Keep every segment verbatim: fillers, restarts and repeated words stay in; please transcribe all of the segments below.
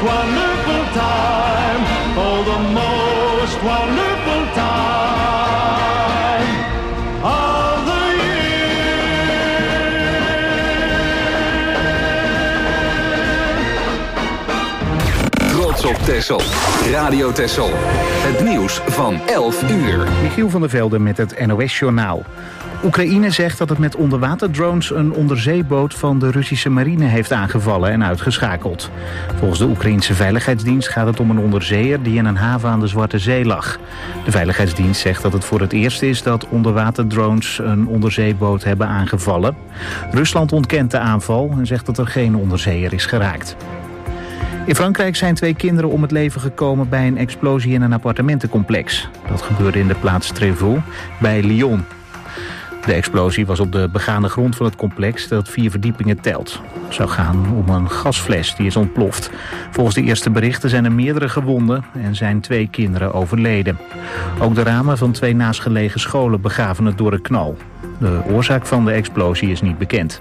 wonderful time. Oh, the most wonderful time of the year. Trots op Texel. Radio Texel. Het nieuws van elf uur. Michiel van der Velde met het N O S-journaal. Oekraïne zegt dat het met onderwaterdrones een onderzeeboot van de Russische marine heeft aangevallen en uitgeschakeld. Volgens de Oekraïense Veiligheidsdienst gaat het om een onderzeeër die in een haven aan de Zwarte Zee lag. De Veiligheidsdienst zegt dat het voor het eerst is dat onderwaterdrones een onderzeeboot hebben aangevallen. Rusland ontkent de aanval en zegt dat er geen onderzeeër is geraakt. In Frankrijk zijn twee kinderen om het leven gekomen bij een explosie in een appartementencomplex. Dat gebeurde in de plaats Trévoux bij Lyon. De explosie was op de begane grond van het complex dat vier verdiepingen telt. Het zou gaan om een gasfles die is ontploft. Volgens de eerste berichten zijn er meerdere gewonden en zijn twee kinderen overleden. Ook de ramen van twee naastgelegen scholen begaven het door een knal. De oorzaak van de explosie is niet bekend.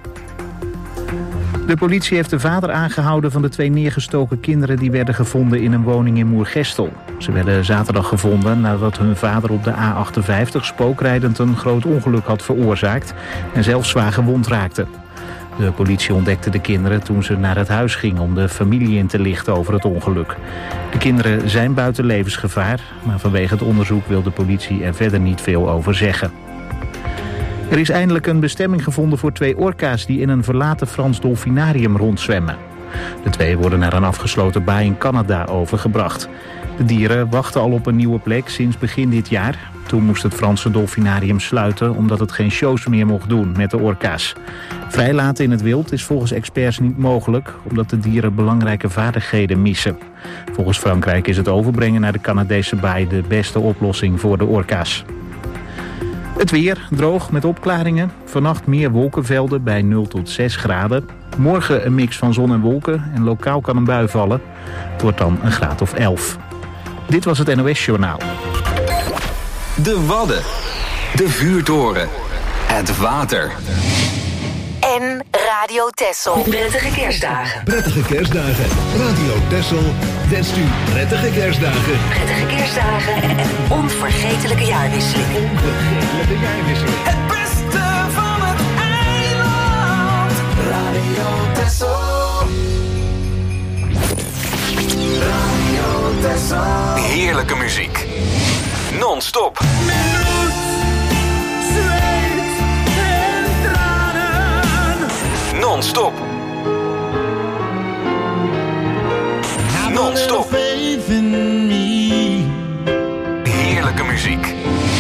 De politie heeft de vader aangehouden van de twee neergestoken kinderen die werden gevonden in een woning in Moergestel. Ze werden zaterdag gevonden nadat hun vader op de A achtenvijftig spookrijdend een groot ongeluk had veroorzaakt en zelf zwaar gewond raakte. De politie ontdekte de kinderen toen ze naar het huis gingen om de familie in te lichten over het ongeluk. De kinderen zijn buiten levensgevaar, maar vanwege het onderzoek wil de politie er verder niet veel over zeggen. Er is eindelijk een bestemming gevonden voor twee orka's die in een verlaten Frans dolfinarium rondzwemmen. De twee worden naar een afgesloten baai in Canada overgebracht. De dieren wachten al op een nieuwe plek sinds begin dit jaar. Toen moest het Franse dolfinarium sluiten omdat het geen shows meer mocht doen met de orka's. Vrijlaten in het wild is volgens experts niet mogelijk omdat de dieren belangrijke vaardigheden missen. Volgens Frankrijk is het overbrengen naar de Canadese baai de beste oplossing voor de orka's. Het weer, droog met opklaringen. Vannacht meer wolkenvelden bij nul tot zes graden. Morgen een mix van zon en wolken en lokaal kan een bui vallen. Het wordt dan een graad of elf. Dit was het N O S-journaal. De Wadden. De vuurtoren. Het water. En Radio Texel. Prettige kerstdagen. Prettige kerstdagen. Radio Texel wenst u prettige kerstdagen. Prettige kerstdagen en onvergetelijke jaarwisselingen. Onvergetelijke jaarwisselingen. Het beste van het eiland. Radio Texel. Radio Texel. Heerlijke muziek. Non-stop. Non-stop. Non-stop. Heerlijke muziek.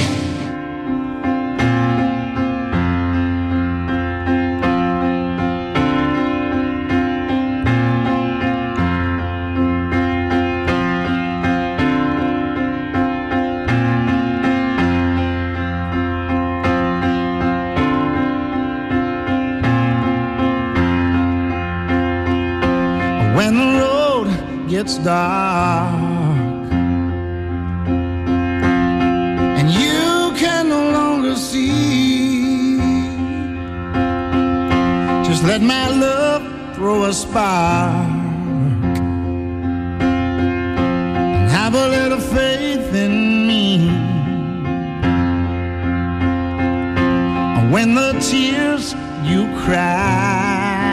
When the road gets dark and you can no longer see, just let my love throw a spark and have a little faith in me. And when the tears you cry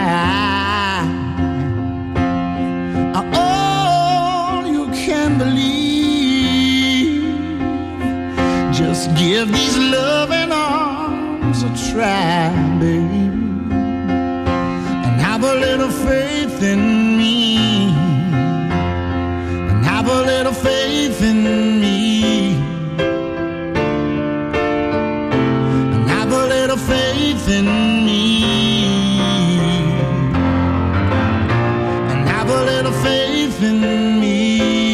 just give these loving arms a try, baby, and have a little faith in me, and have a little faith in me, and have a little faith in me, and have a little faith in me.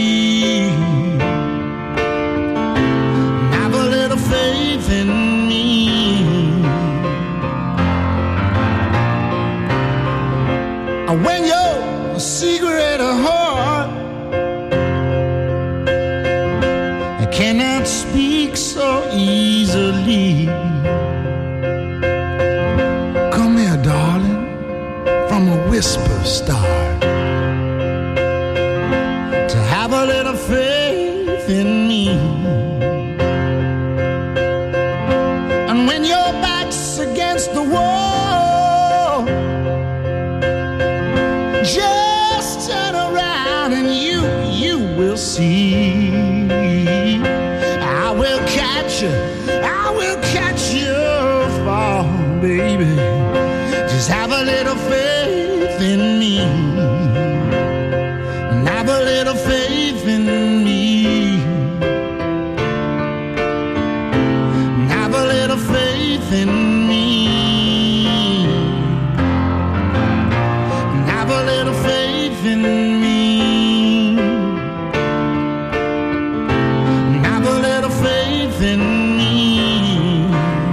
Faith in me. When you're a secret heart, I cannot speak so easily. Come here, darling, from a whisper start. will see. I will catch you, I will catch you fall, baby. Just have a little faith in me, and have a little faith in me, and have a little faith in me, and have a little faith in me, and have a little faith in me.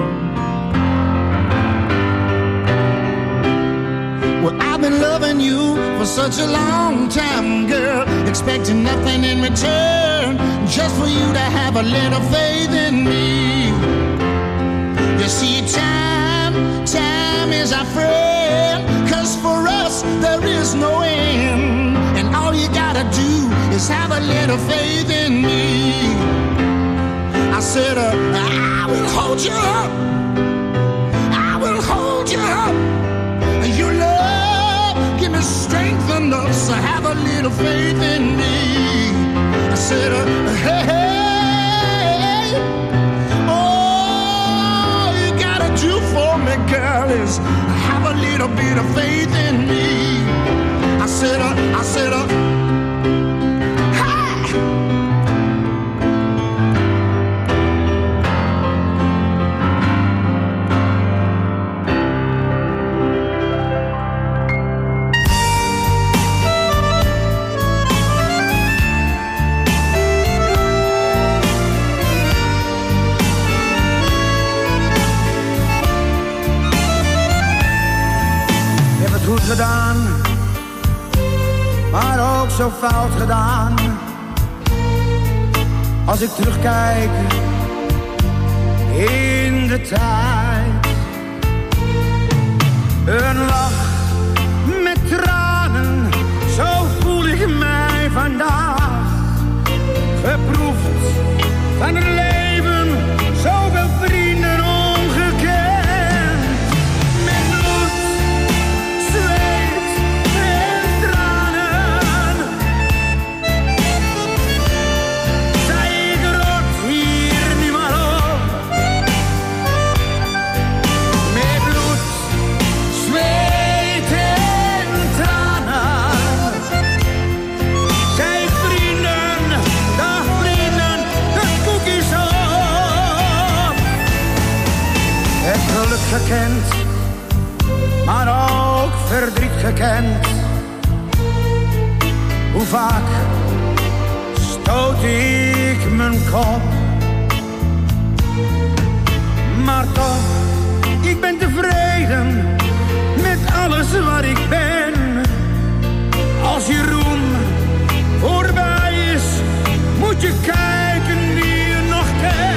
Well, I've been loving you for such a long time, girl, expecting nothing in return, just for you to have a little faith in me. You see, time, time is our friend, 'cause for us there is no end, and all you gotta do is have a little faith in me. I said, uh, I will hold you up, I will hold you up, your love give me strength enough, so have a little faith in me. I said, uh, hey, hey, all you gotta do for me, girl, is have a little bit of faith in me. I said, uh, I said, uh, hey. Goed gedaan, maar ook zo fout gedaan. Als ik terugkijk in de tijd, een lach met tranen, zo voel ik mij vandaag. Geproefd van het leven, zoveel vrienden ongekend. Gekend, maar ook verdriet gekend. Hoe vaak stoot ik mijn kop, maar toch, ik ben tevreden met alles wat ik ben. Als je roem voorbij is, moet je kijken wie je nog kent.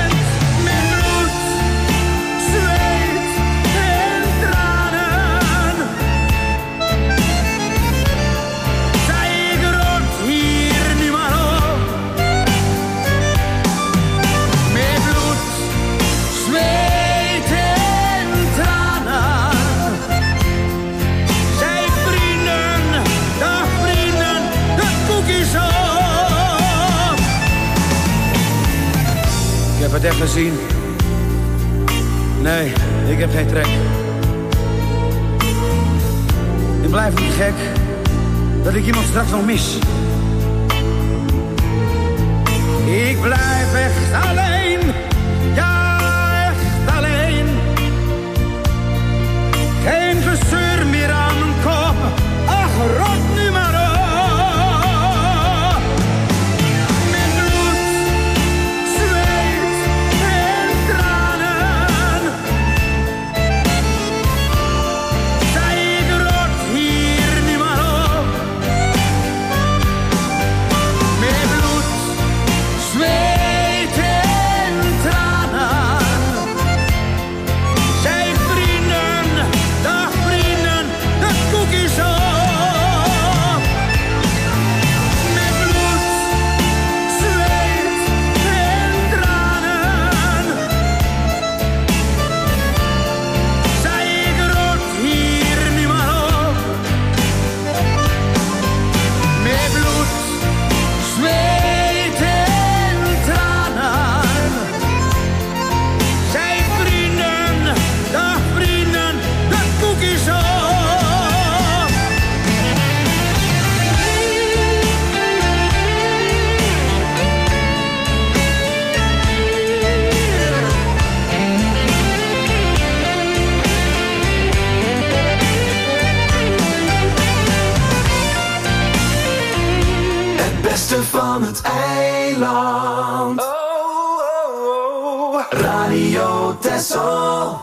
Ik heb het echt gezien. Nee, ik heb geen trek. Ik blijf niet gek dat ik iemand straks nog mis. Ik blijf echt alleen. Ja, echt alleen. Geen gezeur meer aan mijn kop. Ach, rot nu maar op. Zweet en Het beste van het eiland. Oh, oh, oh. Radio Texel.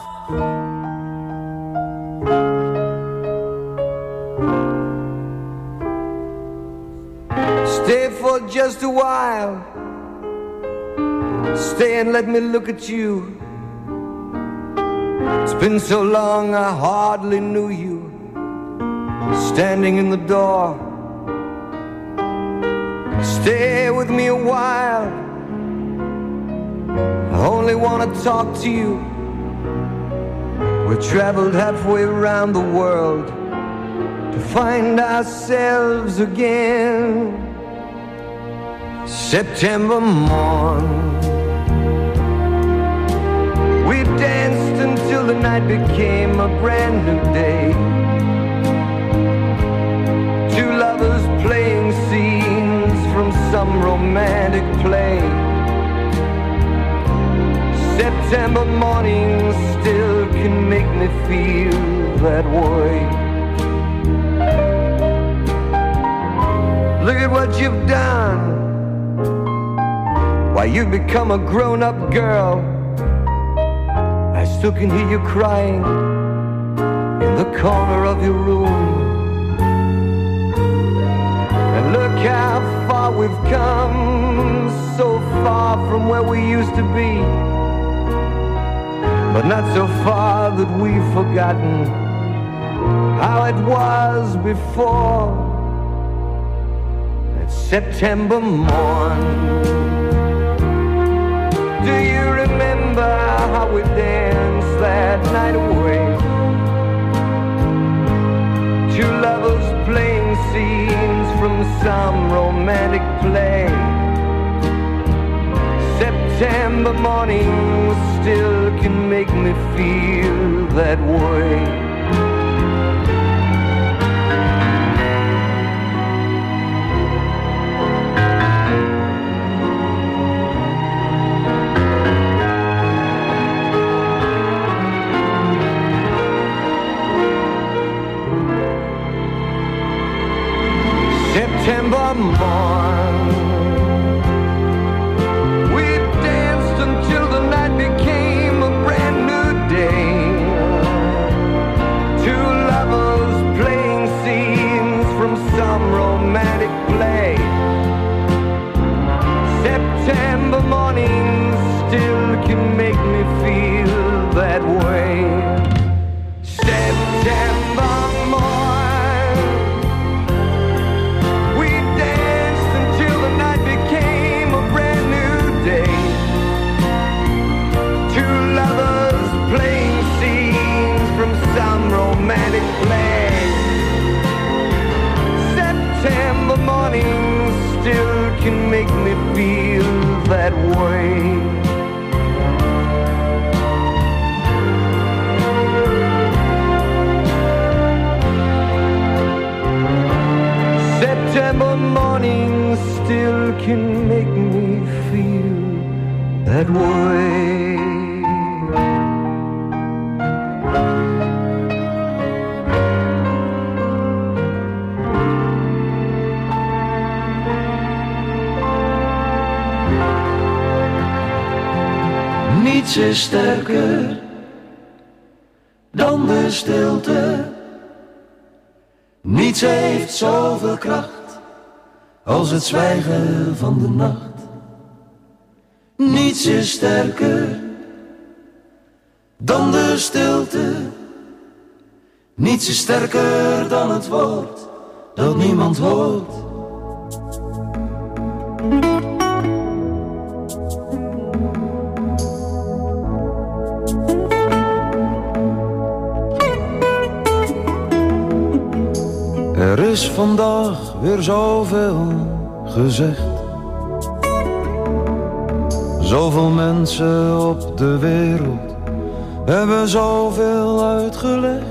Stay for just a while. Stay and let me look at you. It's been so long I hardly knew you. Standing in the door. Stay with me a while. I only want to talk to you. We traveled halfway around the world to find ourselves again. September morn, we danced until the night became a brand new day. Two lovers playing scenes from some romantic play. September morning still can make me feel that way. Look at what you've done. Why, you've become a grown-up girl. I still can hear you crying in the corner of your room. And look how far we've come, so far from where we used to be, but not so far that we've forgotten how it was before. That September morn. Do you remember how we danced that night away? Two lovers playing scenes from some romantic play. September morning still can make me feel that way. September morn, we danced until the night became a brand new day. Two lovers playing scenes from some romantic play. September morning still can make me feel that way. September romantic play. September morning still can make me feel that way. September morning still can make me feel that way. Niets is sterker dan de stilte. Niets heeft zoveel kracht als het zwijgen van de nacht. Niets is sterker dan de stilte. Niets is sterker dan het woord dat niemand hoort. Er is vandaag weer zoveel gezegd. Zoveel mensen op de wereld hebben zoveel uitgelegd.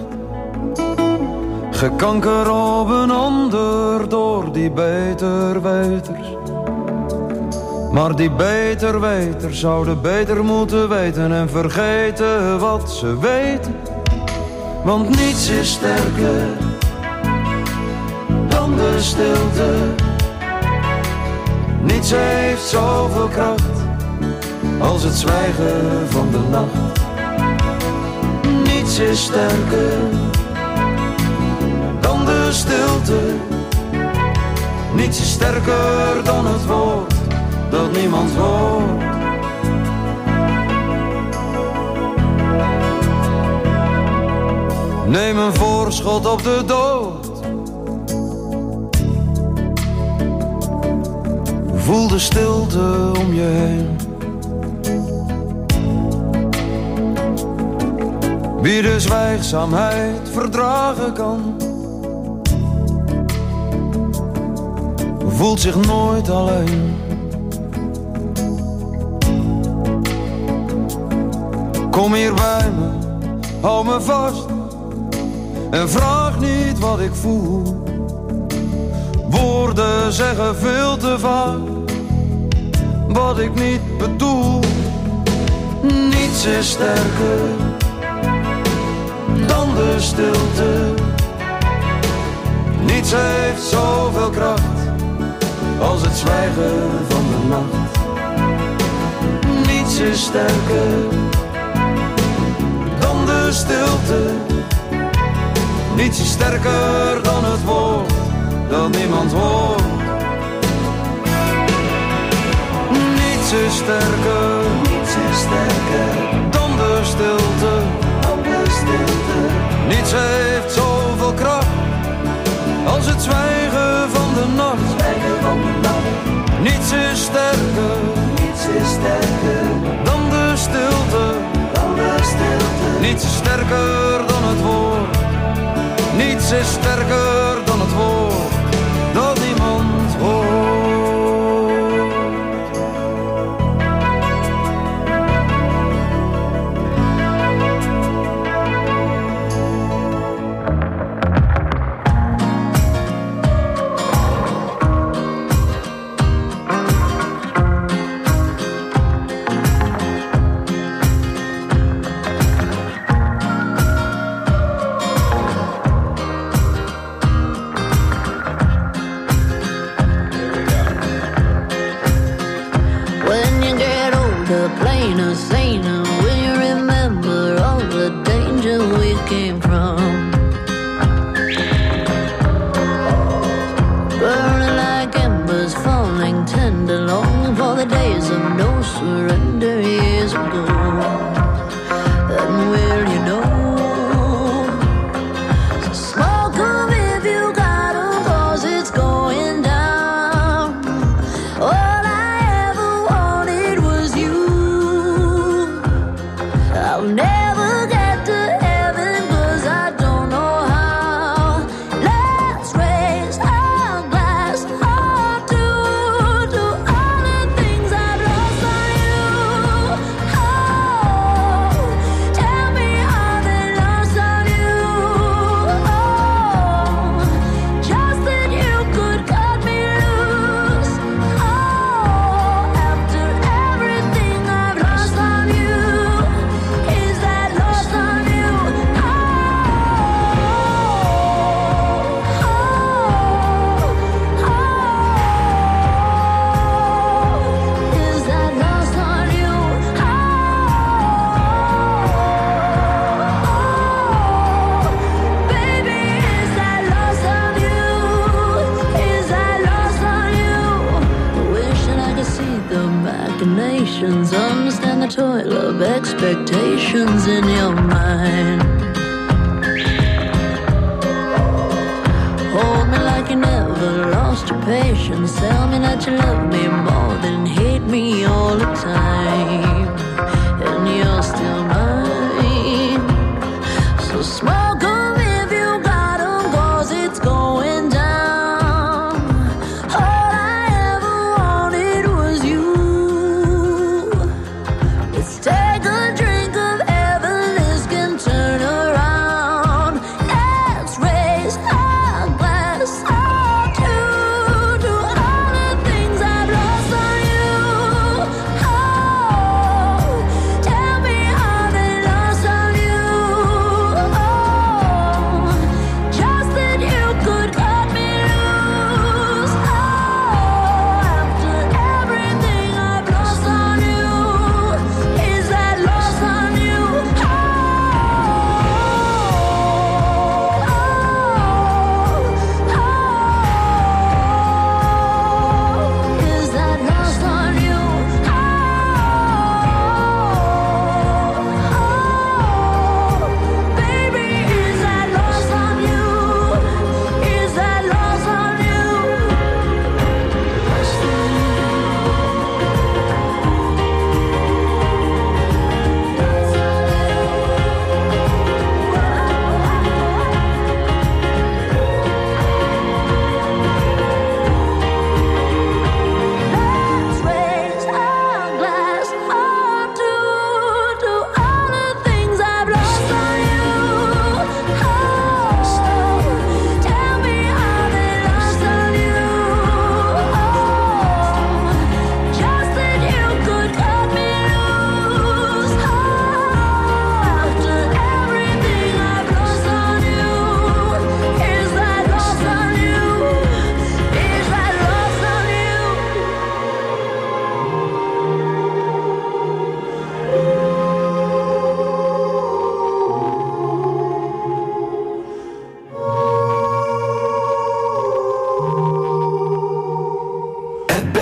Gekanker op een ander door die beterweters. Maar die beterweters zouden beter moeten weten en vergeten wat ze weten. Want niets is sterker dan de stilte. Niets heeft zoveel kracht als het zwijgen van de nacht. Niets is sterker dan de stilte. Niets is sterker dan het woord dat niemand hoort. Neem een voorschot op de dood. Voel de stilte om je heen. Wie de zwijgzaamheid verdragen kan, voelt zich nooit alleen. Kom hier bij me, hou me vast en vraag niet wat ik voel. Woorden zeggen veel te vaak wat ik niet bedoel. Niets is sterker dan de stilte. Niets heeft zoveel kracht als het zwijgen van de nacht. Niets is sterker dan de stilte. Niets is sterker dan het woord dat niemand hoort. Niets is sterker, niets is sterker dan de stilte. Dan de stilte. Niets heeft zoveel kracht als het zwijgen van de nacht. Zwijgen van de nacht. Niets is sterker, niets is sterker dan de stilte. Dan de stilte. Niets is sterker dan het woord. Niets is sterker dan het woord dat niemand hoort. Plainer, saner, will you remember all the danger we came from? Burning like embers, falling tender, longing for the days of no surrender years ago. And will you know? So smoke 'em if you got 'em, 'cause it's going down. All I ever wanted was you. I'll never get to heaven 'cause I don't know how. Let's raise our glass up to, to all the things I've lost on you. Oh, tell me how they lost on you. Oh, just that you could cut me loose. Oh, after everything I've lost on you. Is that lost on you? Oh, oh, oh, oh. Is that lost on you? Oh, oh, baby, is that lost on you? Is that lost on you? Wishing I could see the machinations, understand the toil of expectations in your mind. Hold me like you never lost your patience. Tell me that you love me more than hate me all the time. And you're still mine. So smoke 'em if you got 'em, 'cause it's going down. All I ever wanted was you. Let's take a drink of heaven, this can turn around. Let's raise our glass up to, to all the things I've lost on you. Oh, tell me how they lost on you. Oh,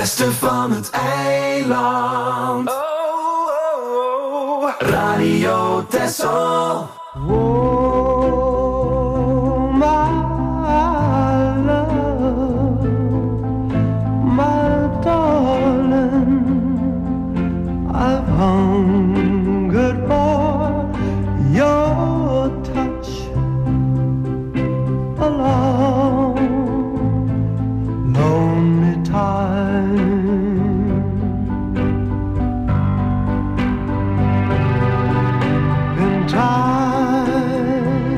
beste van het eiland. Oh, oh, oh. Radio Texel. Oh, my love, my darling, I've hungered for your touch a long, lonely time. In time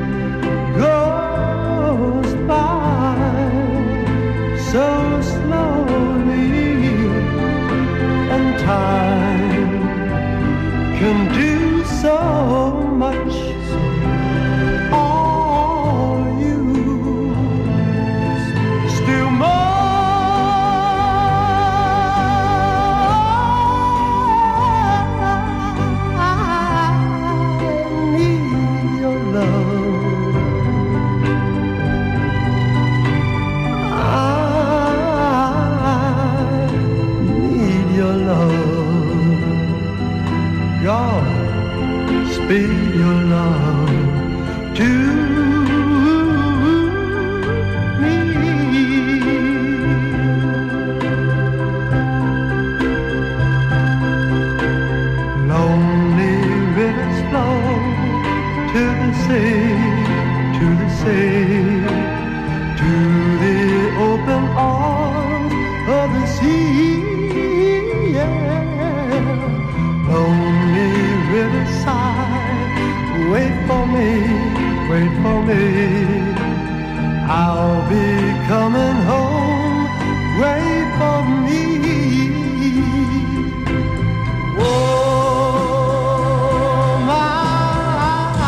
goes by so slowly, and time can do so much. All you still more. I need your love. I need your love. God, speed your love to me. Lonely rivers flow to the sea, to the sea, to the open arms of the sea. Yeah. Lonely riverside, wait for me, wait for me. I'll be coming home, wait for me. Oh, my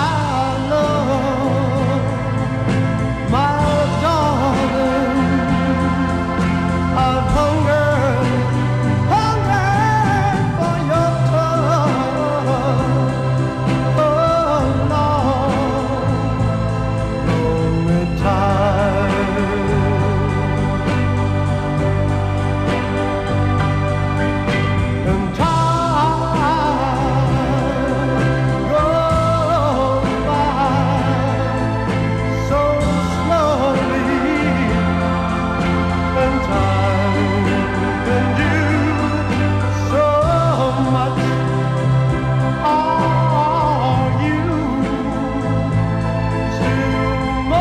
love, my darling, I've hungered, hungered for your touch. Oh, Lord, lonely time. And time goes by so slowly, and time can do so much. Are you still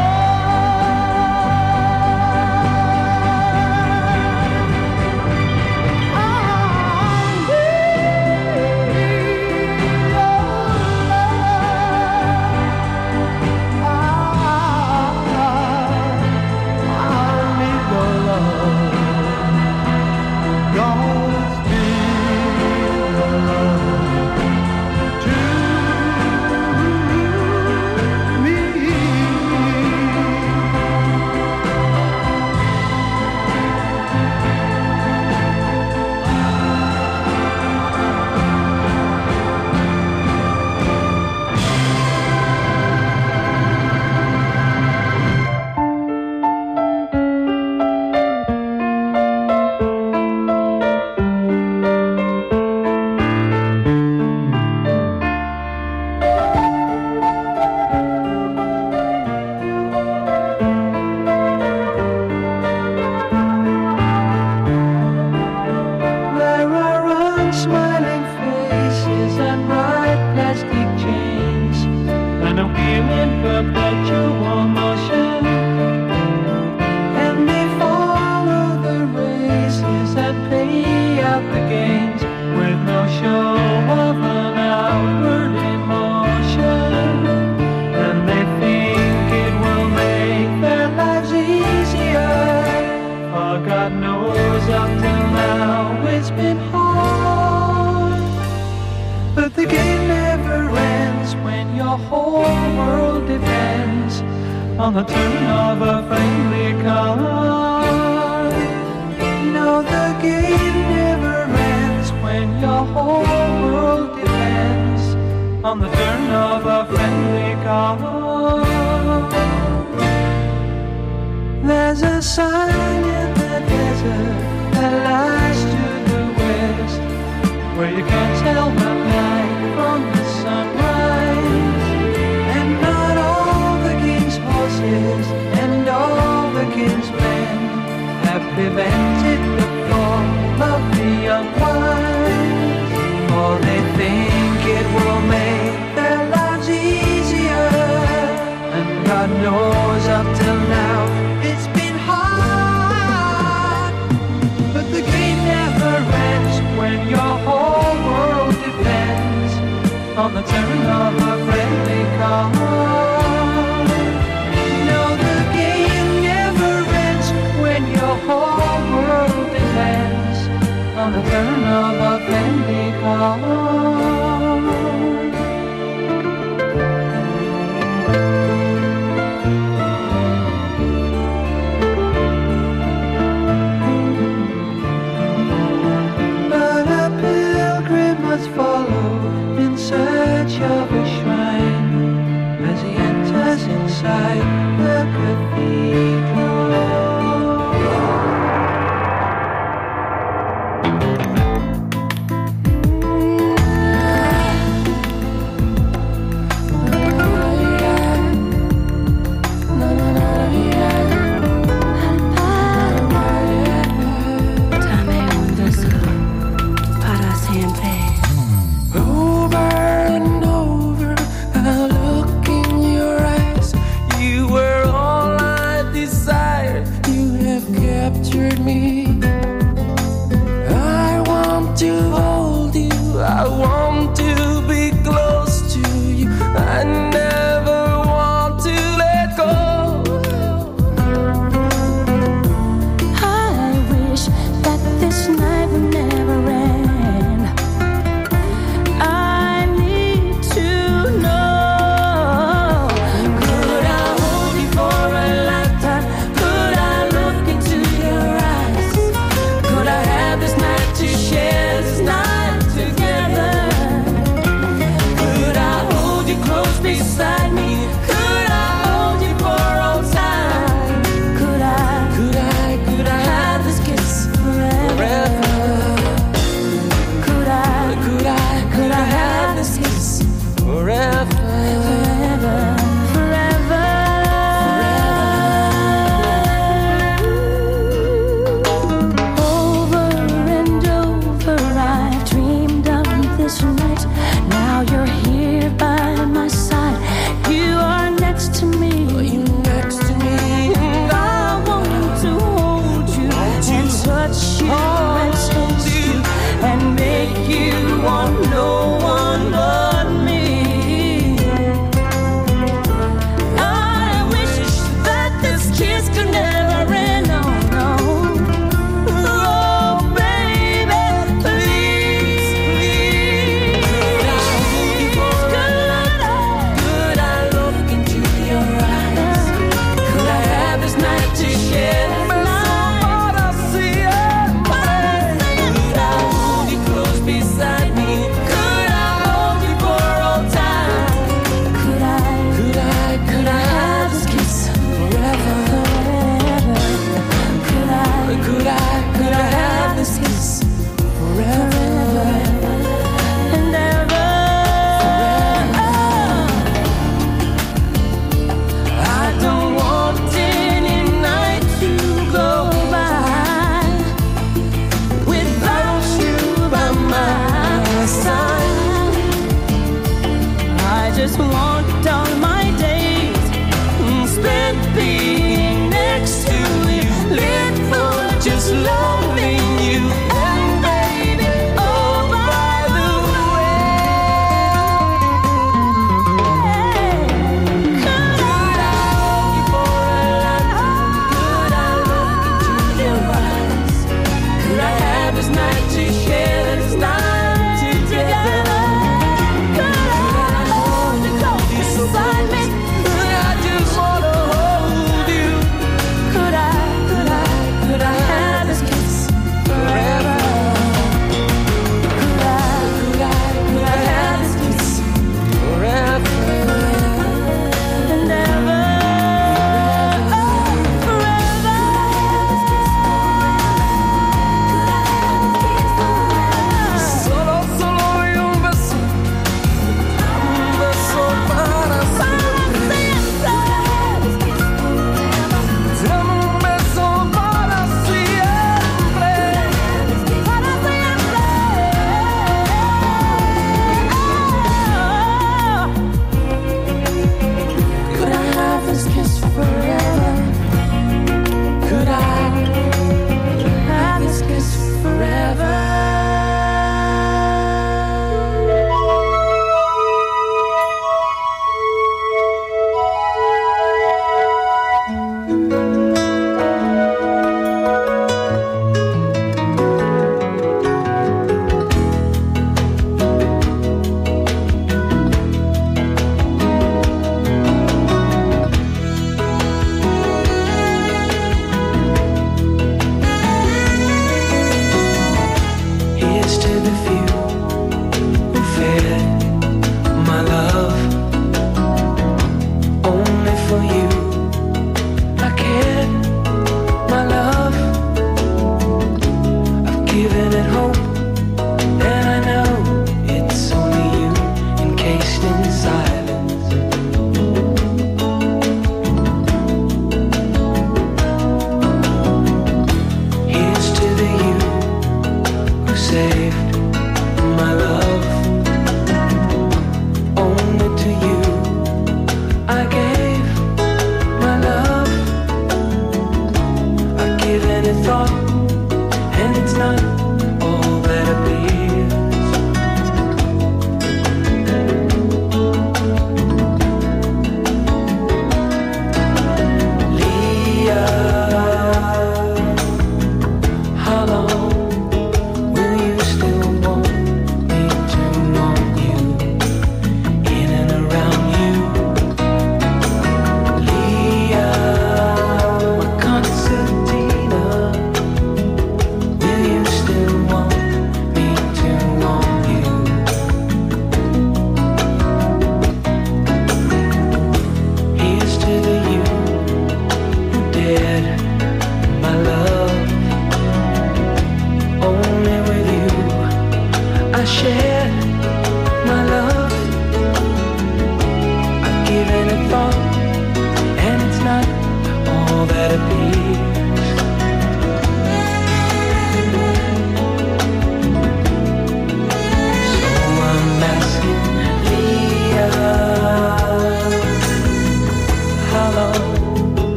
There are unsmiling faces and bright plastic chains, and a wheel in perpetual motion. And they follow the races and pay out the gains with no show of an outward emotion. And they think it will make their lives easier. For God knows up till now it's been hard. But the game never ends when your whole world depends on the turn of a friendly card. No, the game never ends when your whole world depends on the turn of a friendly card. There's a sign in the desert that lies You can't tell the night from the sunrise. And not all the king's horses and all the king's men have prevented the fall of the young ones. For they think it will make their lives easier. And God knows up till now it's been hard. But the game never ends when your whole world depends on the turn of a friendly card. No, the game never ends when your whole world depends on the turn of a friendly card. Follow in search of a shrine as he enters inside the cathedral.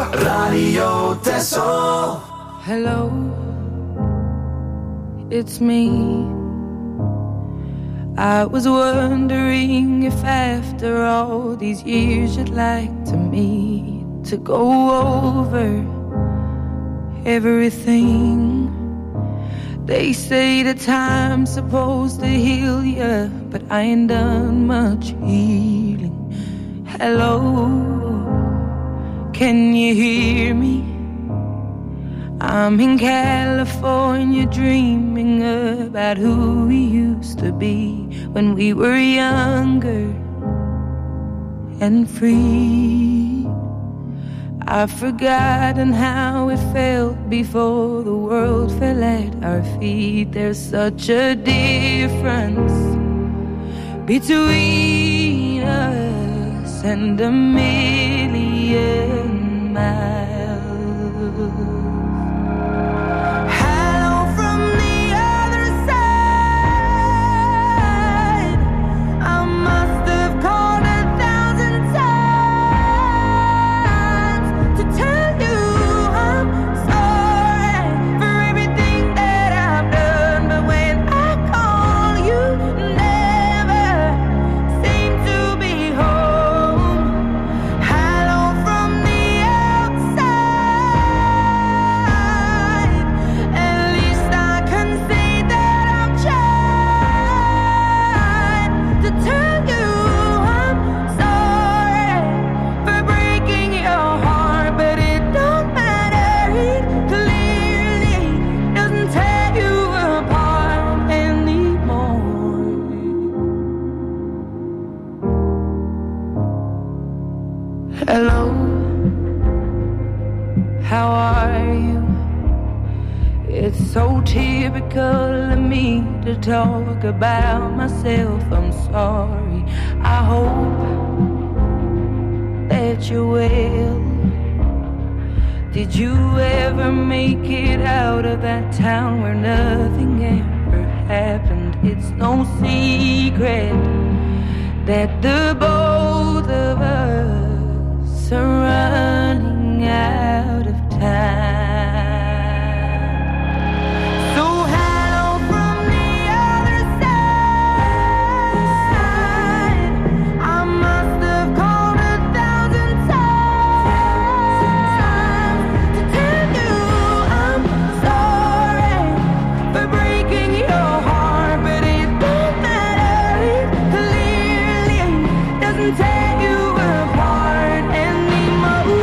Radio Texel. Hello, it's me. I was wondering if after all these years you'd like to meet, to go over everything. They say that time's supposed to heal ya, but I ain't done much healing. Hello, can you hear me? I'm in California dreaming about who we used to be when we were younger and free. I've forgotten how it felt before the world fell at our feet. There's such a difference between us and a million miles. Hello, how are you? It's so typical of me to talk about myself. I'm sorry. I hope that you're well. Did you ever make it out of that town where nothing ever happened? It's no secret that the both of us are running out of time. So hello from the other side. I must have called a thousand times to tell you I'm sorry for breaking your heart, but it don't matter. It clearly doesn't tear you apart anymore.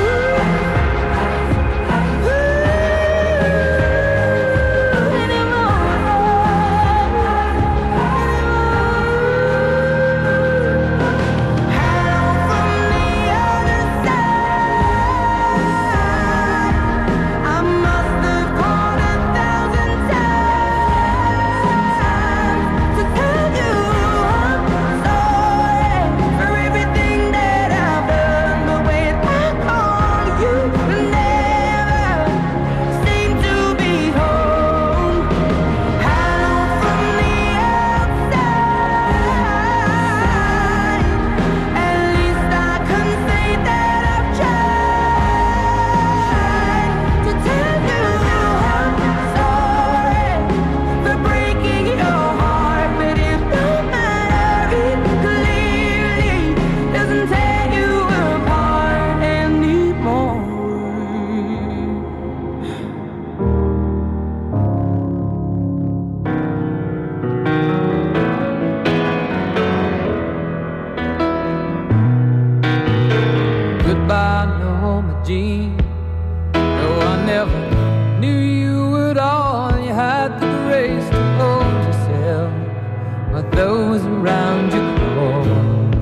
Goodbye, Norma Jean. No, I never knew you at all. You had the grace to hold yourself, but those around you crawled.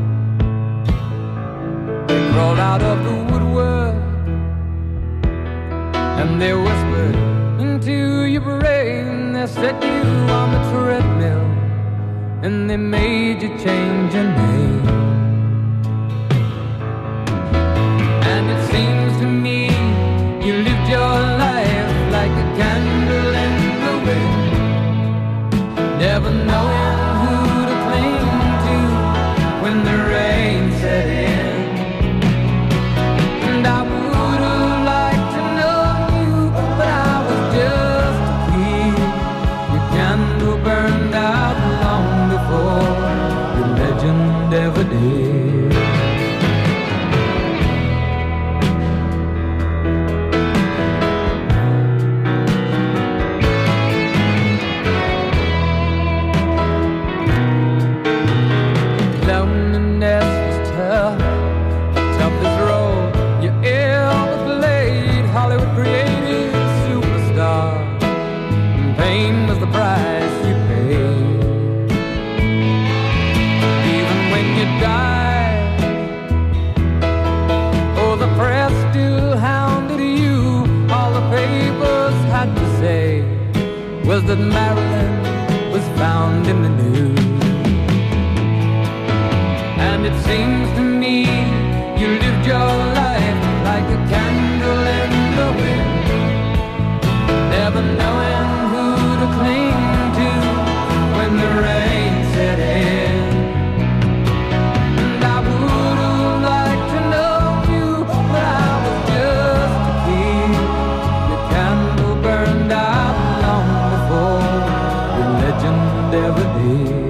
They crawled out of the woodwork and they whispered into your brain. They set you on the treadmill and they made you change your name. And it seems to me you lived your life like a candle in the wind, never knowing who to cling to when the rain set in. And I would have was that Marilyn was found in the news. And it seems to me you lived your life like a candle in the wind, never knowing who to cling to when the rain set in. And I would have liked to know you, but I was just a kid. Your candle burned out long before the legend ever did.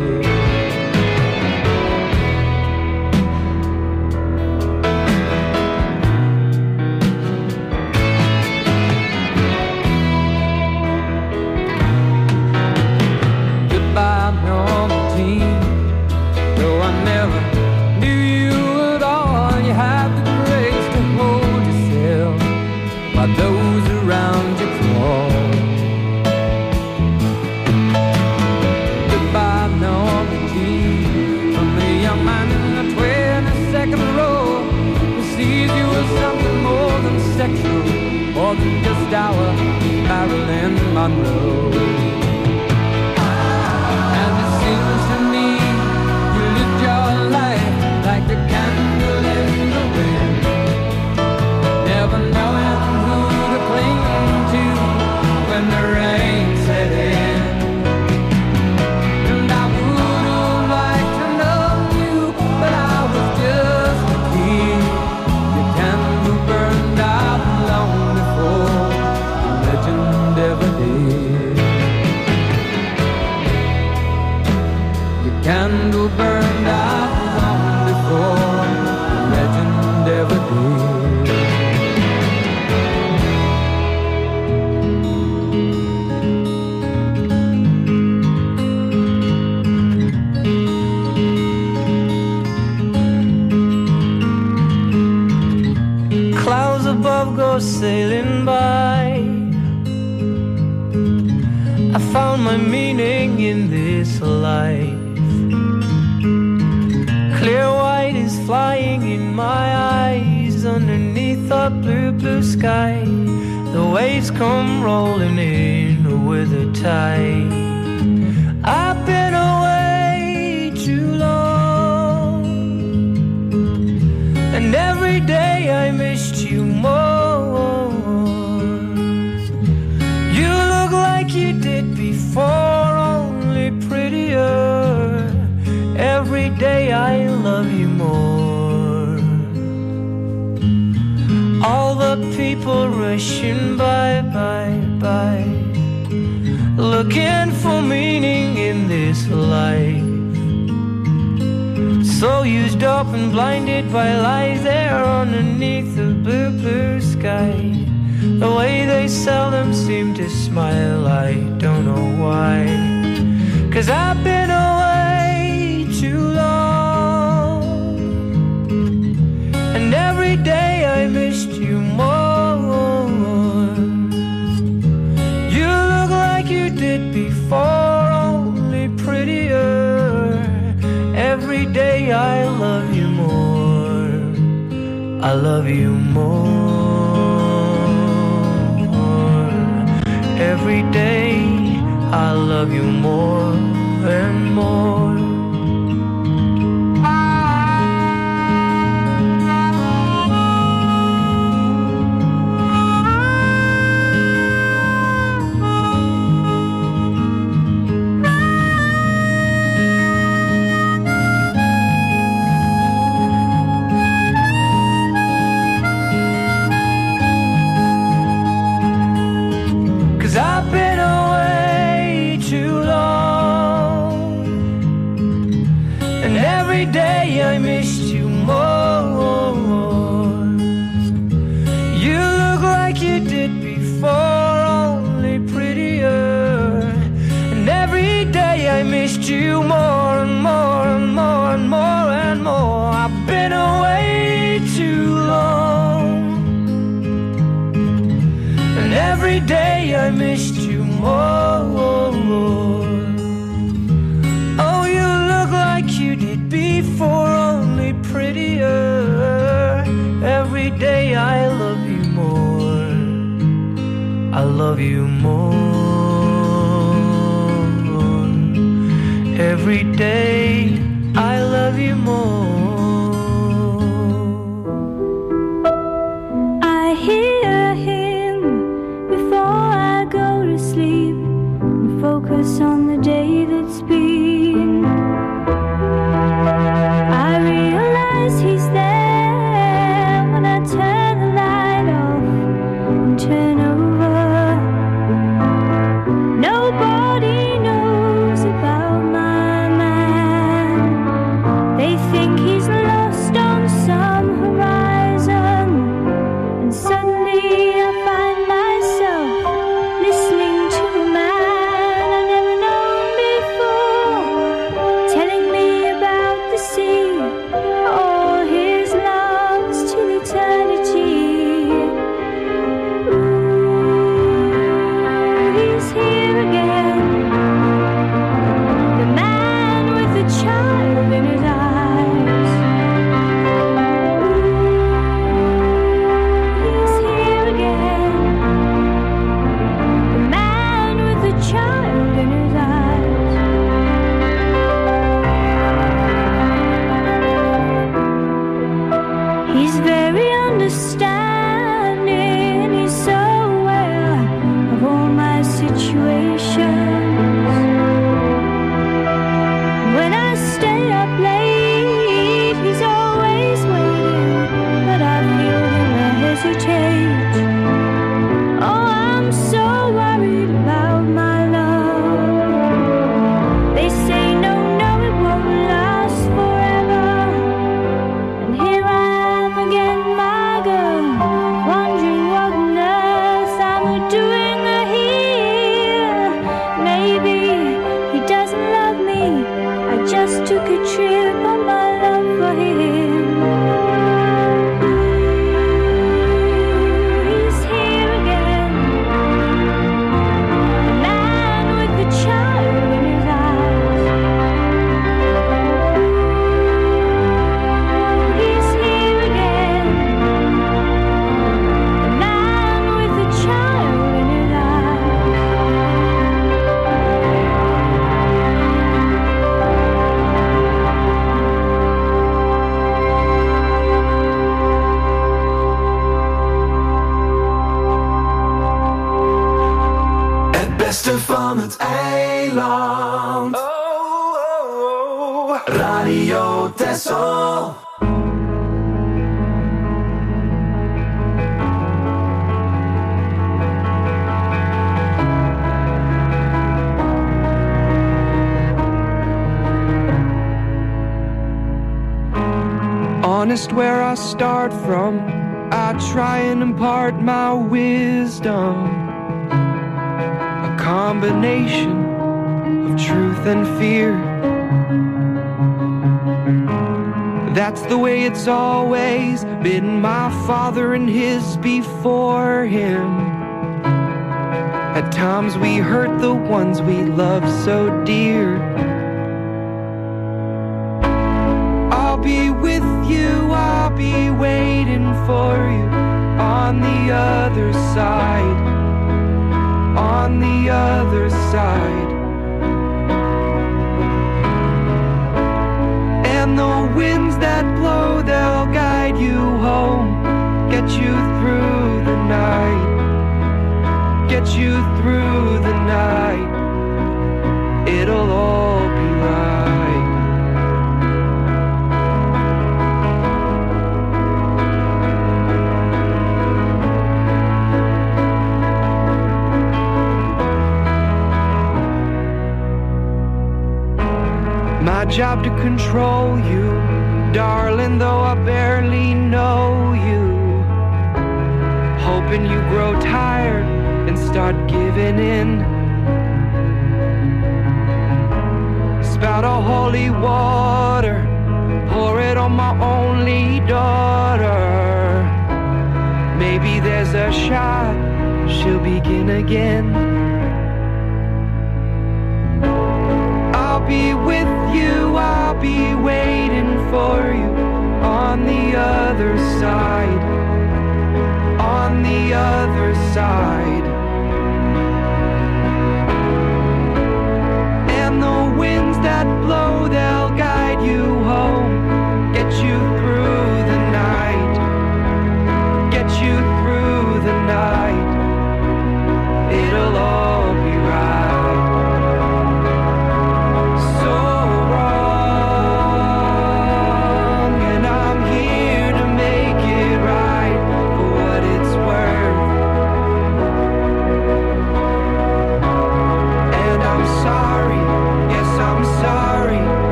Those around you crawl. Goodbye, Normandy, from the young man in the twenty-second row who sees you as something more than sexual, more than just our Marilyn Monroe. And it seems to me you lived your life like a candle in the wind, never knowing when the rain set in. And I would have liked to know you, but I was just a kid. Your candle burned out long before the legend ever did. Your candle burned out long before the legend ever did. Go sailing by, I found my meaning in this life. Clear white is flying in my eyes underneath a blue, blue sky. The waves come rolling in with the tide. I've been away too long, and every day I missed you more. You did before, only prettier. Every day I love you more. All the people rushing by, by, by, looking for meaning in this life. So used up and blinded by lies there underneath the blue, blue sky. The way they seldom seem to smile, I don't know why. 'Cause I've been away too long, and every day I missed you more. You look like you did before, only prettier. Every day I love you more. I love you more. Every day I love you more and more. 'Cause I've been away too long, and every day I missed you more. You look like you did before, only prettier. And every day I missed you more and more and more and more and more. I've been away too long, and every day I missed you more. Oh, you look like you did before, only prettier. Every day I love you more. I love you more. Every day I love you more. I hear him before I go to sleep and focus on the day that's been. I realize he's there when I turn the light off and turn over. Nobody knows about my man. They think he's lost on some horizon, and suddenly I find myself listening to a man I never known before, telling me about the sea, all his loves till eternity. Ooh, he's here again, the man with the child in his eyes. Ooh, he's here again, the man with the child in his eyes. He's very understanding, he's so aware of all my situations. When I stay up late, he's always waiting, but I feel him hesitate. Oh, I'm so worried about my love. They say no, no, it won't last forever. And here I am again, my girl, wondering what on earth I'm doing here. Maybe he doesn't love me, I just took a trip on my love for him. He's here again, the man with the child in his eyes. He's here again, the man with the child in his eyes. Het beste van het eiland. Oh, oh, oh. Radio Texel. Honest where I start from, I try and impart my wisdom. A combination of truth and fear. That's the way it's always been, my father and his before him. At times we hurt the ones we love so dear. I'll be with you, I'll be waiting for you on the other side, on the other side. And the winds that blow, they'll guide you home, get you through the night, get you through the night. It'll all be right. My job to control you, darling, though I barely know you. Hoping you grow tired and start giving in. Spout a holy water, pour it on my only daughter. Maybe there's a shot she'll begin again. I'll be with you, I'll be waiting for you on the other side, on the other side. And the winds that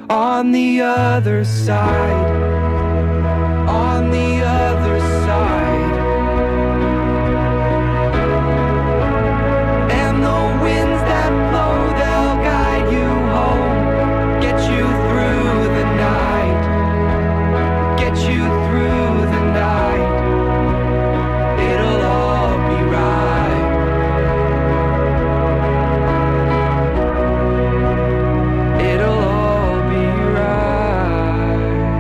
on the other side, on the other side. And the winds that blow, they'll guide you home, get you through the night, get you through the night. It'll all be right. It'll all be right.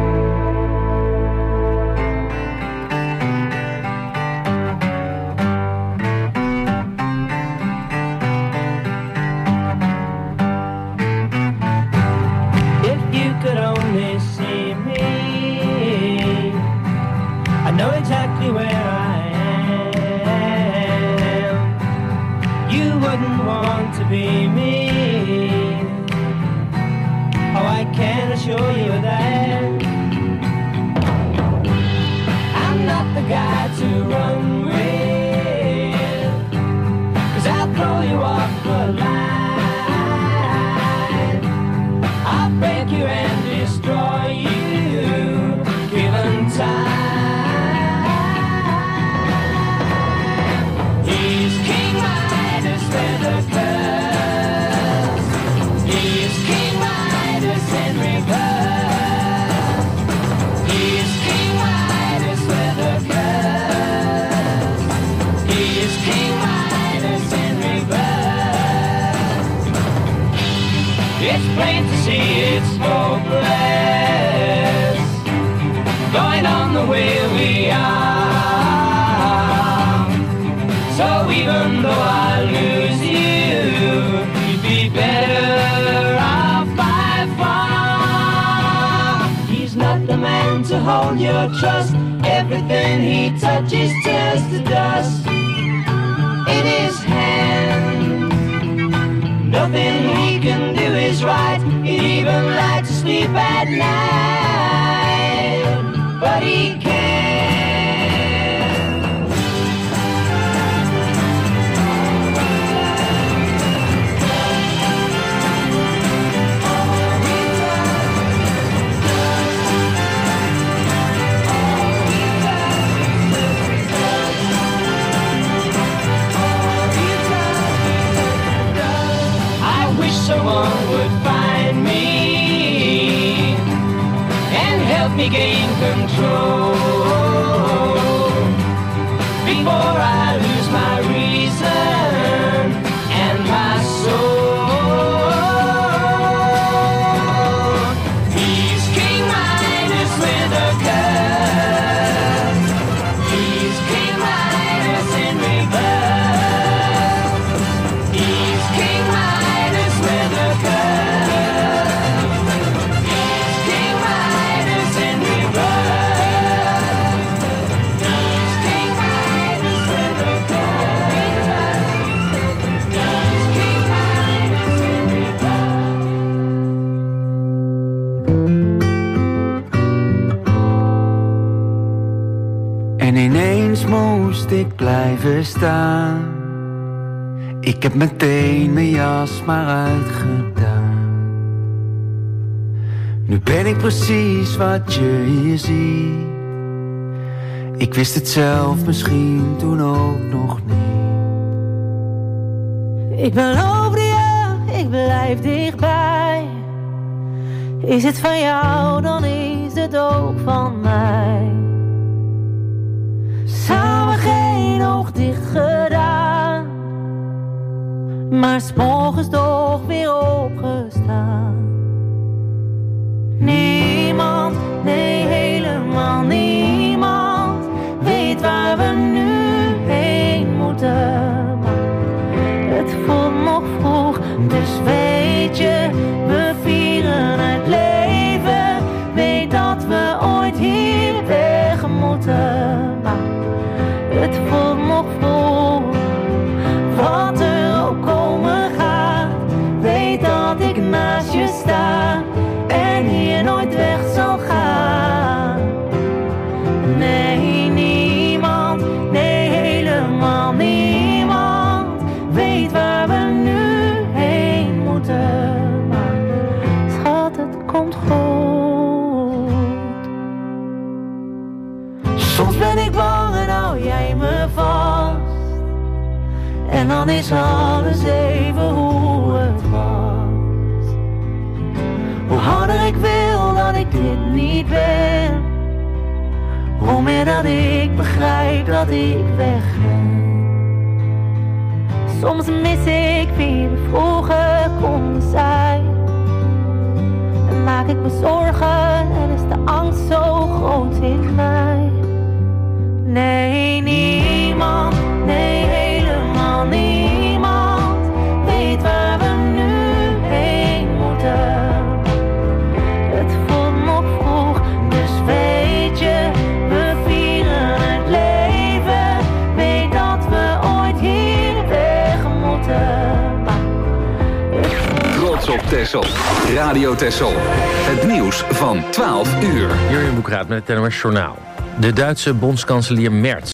If you could only see me, I know exactly where I am. You wouldn't want to be me. Oh, I can assure you that I'm not the guy to run with, 'cause I'll throw you off the line. I'll break you and destroy you, given time. He's King Midas with a curse. He's King Midas in reverse. He's King Midas with a curse. He's King Midas in reverse. It's plain to see it's hopeless, going on the way we are. So even though I lose you, you'd be better off by far. He's not the man to hold your trust. Everything he touches turns to dust. In his hand, nothing he can do is right. He'd even like to sleep at night, but he can't. I wish someone would find me and help me gain control before I lose my reason and my soul. He's King Midas with a curse. He's King Midas in reverse. He's King Midas with a curse. He's King Midas in reverse. He's King Midas with a curse. He's King Midas in En ineens moest ik blijven staan. Ik heb meteen mijn jas maar uitgedaan. Nu ben ik precies wat je hier ziet. Ik wist het zelf misschien toen ook nog niet. Ik beloofde je, ik blijf dichtbij. Is het van jou, dan is het ook van mij. Samen geen oog dicht gedaan, maar 's morgens toch weer opgestaan. Niemand, nee helemaal niemand, weet waar we nu heen moeten. Maar het voelt nog vroeg, dus weet je, we vieren het leven. Weet dat we ooit hier weg moeten. Maar het voelt nog vroeg, wat er ook komen gaat. Weet dat ik naast je sta en hier nooit weg zal gaan. Nee, niemand, nee helemaal niemand, weet waar we nu heen moeten. Maar schat, het komt goed. En dan is alles even hoe het was. Hoe harder ik wil dat ik dit niet ben, hoe meer dat ik begrijp dat ik wegga. Soms mis ik wie we vroeger konden zijn. En maak ik me zorgen en is de angst zo groot in mij. Nee, niemand, nee, helemaal niemand weet waar we nu heen moeten. Het voelt nog vroeg, dus weet je, we vieren het leven. Weet dat we ooit hier weg moeten. Trots op Texel. Radio Texel. Het nieuws van twaalf uur. Jurjen Boekraat met het N O S Journaal. De Duitse bondskanselier Merz